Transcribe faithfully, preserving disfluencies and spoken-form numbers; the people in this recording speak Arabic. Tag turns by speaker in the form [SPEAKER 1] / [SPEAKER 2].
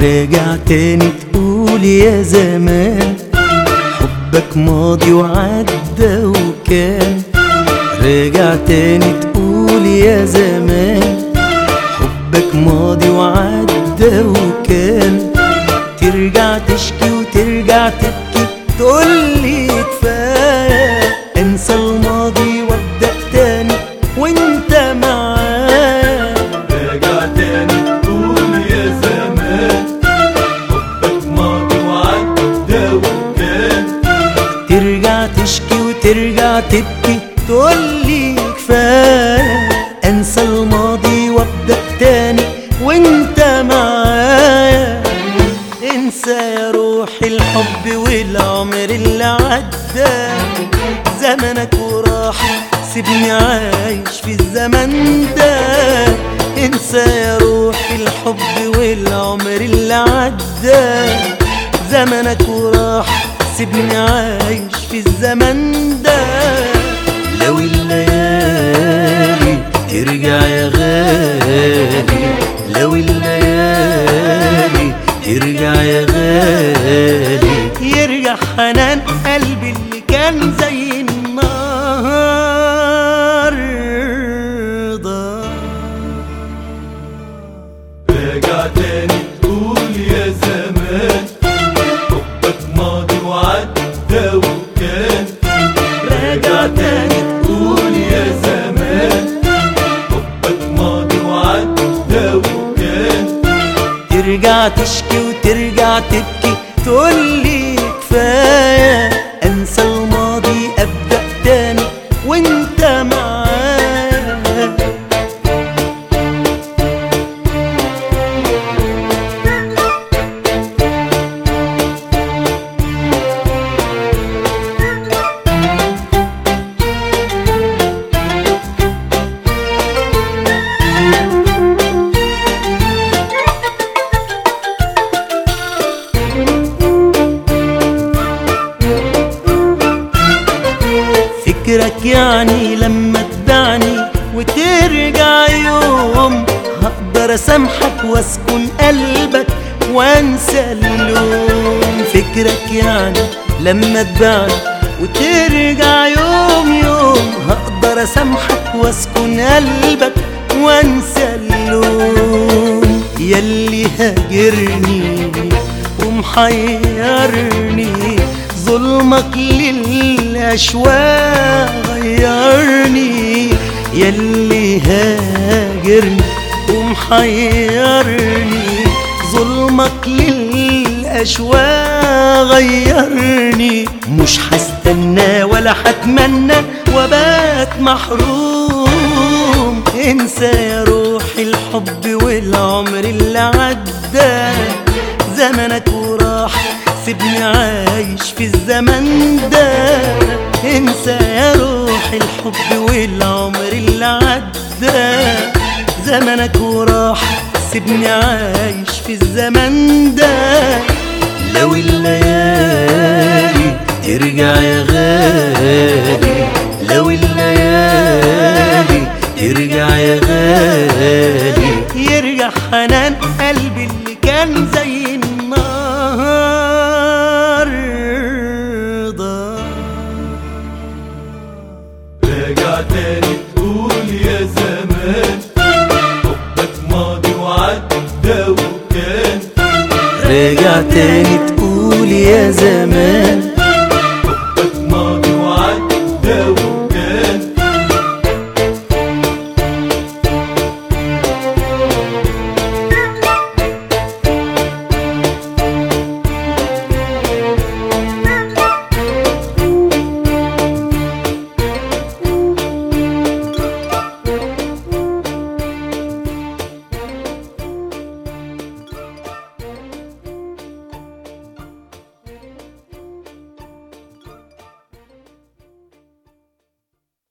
[SPEAKER 1] راجع تاني تقول يا زمان حبك ماضي وعدى وكان. راجع تاني تقول يا زمان حبك ماضي وعدى وكان. ترجع تشكي وترجع تبكي تقولي كفاية، انسى الماضي وابدأ تاني وانت معايا.
[SPEAKER 2] راجع تاني تقول يا زمان حبك ماضي وعدى وكان.
[SPEAKER 1] ترجع تشكي وترجع تبكي تقولي كفاية، انسى الماضي وابدأ تاني وانت معايا. انسى يا روحي الحب والعمر اللي عدى، زمنك وراح سيبني عايش في الزمن ده. انسى يا روحي الحب والعمر اللي عدى، زمنك وراح سيبني عايش في الزمن ده. لو الليالي ترجع يا غالي، لو الليالي ترجع يا غالي، يرجع حنان قلبي اللي كان زي النار ضاع.
[SPEAKER 2] راجع تاني تقول يا زمان حبك ماضي وعدى وكان. راجع تاني تقول يا زمان حبك ماضي وعدى وكان.
[SPEAKER 1] ترجع تشكي وترجع تبكي تقولي كفاية، انسى الماضي ابدأ تاني وانت معايا. فكرك يعني لما تدعني وترجع يوم هقدر اسامحك واسكن قلبك وانسى اللوم. فكرك يعني لما تبعني وترجع يوم يوم هقدر اسامحك واسكن قلبك وانسى اللوم. ياللي هاجرني ومحيرني ظلمك للأشواق غيرني. ياللي هاجرني ومحيرني ظلمك للأشواق غيرني. مش هستنى ولا هتمنى وبات محروم. انسى يا روحي الحب والعمر اللي عدى، زمنك وراح سيبني عايش في الزمن ده. انسى يا روحي الحب والعمر اللي عدى، زمنك وراح سيبني عايش في الزمن ده. لو الليالي ترجع يا غالي، لو الليالي ترجع يا غالي، يرجع حنان قلبي اللي كان زي النار ضاع.
[SPEAKER 2] راجع تاني تقول يا زمان حبك ماضي وعدى وكان.
[SPEAKER 1] راجع تاني تقول يا زمان